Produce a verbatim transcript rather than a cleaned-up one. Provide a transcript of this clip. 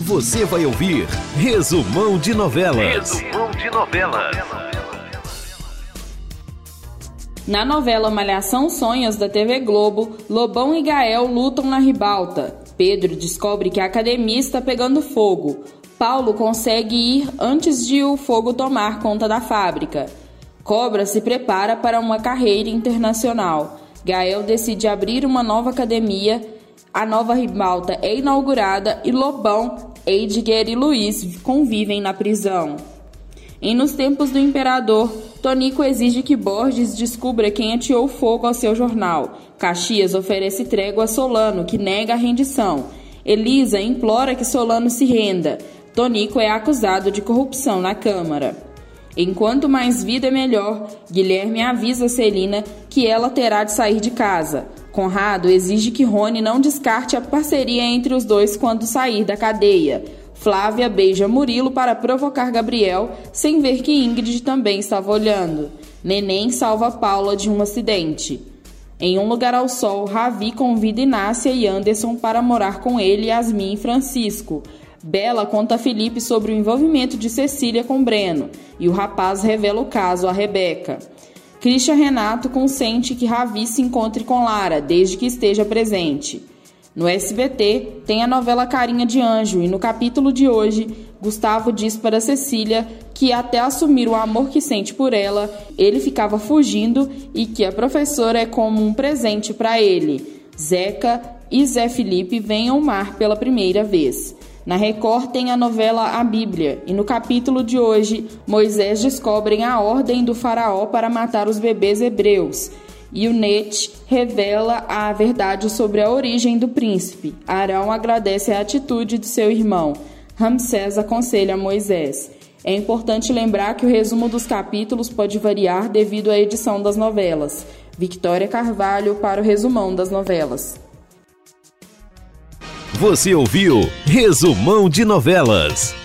Você vai ouvir Resumão de Novelas. Resumão de Novelas. Na novela Malhação Sonhos da T V Globo, Lobão e Gael lutam na ribalta. Pedro descobre que a academia está pegando fogo. Paulo consegue ir antes de o fogo tomar conta da fábrica. Cobra se prepara para uma carreira internacional. Gael decide abrir uma nova academia. A nova ribalta é inaugurada e Lobão, Edgar e Luiz convivem na prisão. E nos tempos do imperador, Tonico exige que Borges descubra quem ateou fogo ao seu jornal. Caxias oferece trégua a Solano, que nega a rendição. Elisa implora que Solano se renda. Tonico é acusado de corrupção na Câmara. Enquanto mais vida é melhor, Guilherme avisa Celina que ela terá de sair de casa. Conrado exige que Rony não descarte a parceria entre os dois quando sair da cadeia. Flávia beija Murilo para provocar Gabriel, sem ver que Ingrid também estava olhando. Neném salva Paula de um acidente. Em Um Lugar ao Sol, Ravi convida Inácia e Anderson para morar com ele, Yasmin e Francisco. Bela conta a Felipe sobre o envolvimento de Cecília com Breno, e o rapaz revela o caso a Rebeca. Christian Renato consente que Ravi se encontre com Lara, desde que esteja presente. No S B T, tem a novela Carinha de Anjo, e no capítulo de hoje, Gustavo diz para Cecília que até assumir o amor que sente por ela, ele ficava fugindo e que a professora é como um presente para ele. Zeca e Zé Felipe vêm ao mar pela primeira vez. Na Record tem a novela A Bíblia, e no capítulo de hoje, Moisés descobre a ordem do faraó para matar os bebês hebreus. E o Net revela a verdade sobre a origem do príncipe. Arão agradece a atitude de seu irmão. Ramsés aconselha a Moisés. É importante lembrar que o resumo dos capítulos pode variar devido à edição das novelas. Victória Carvalho para o Resumão das Novelas. Você ouviu Resumão de Novelas.